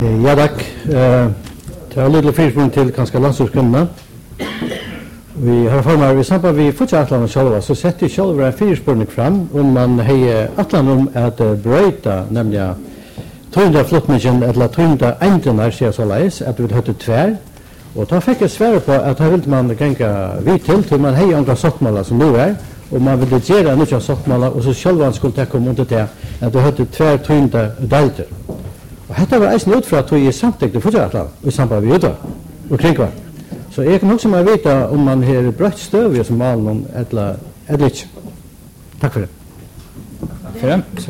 Ja, tack. Det är lite försprång till kanske landsortskunderna. Vi har formar i samband med fortsattlandet själva så sätter själva en försprång fram om man har atlan att bryta nämligen trunda flottningen eller trunda ändarna så så läs att vi hade tvär och då fick jag svar på att här vill man gänga vid till man har andra sockmålar som nu är och man vill göra nya sockmålar och så själva skulle ta komma under det att vi hade tvär trunda dalter. Och detta var eisen ut för att vi är samtidigt fortsattlandet i samband med det och kring kvar. Så jag kan också man veta om man har brött stöv som malen eller inte. Tack för det.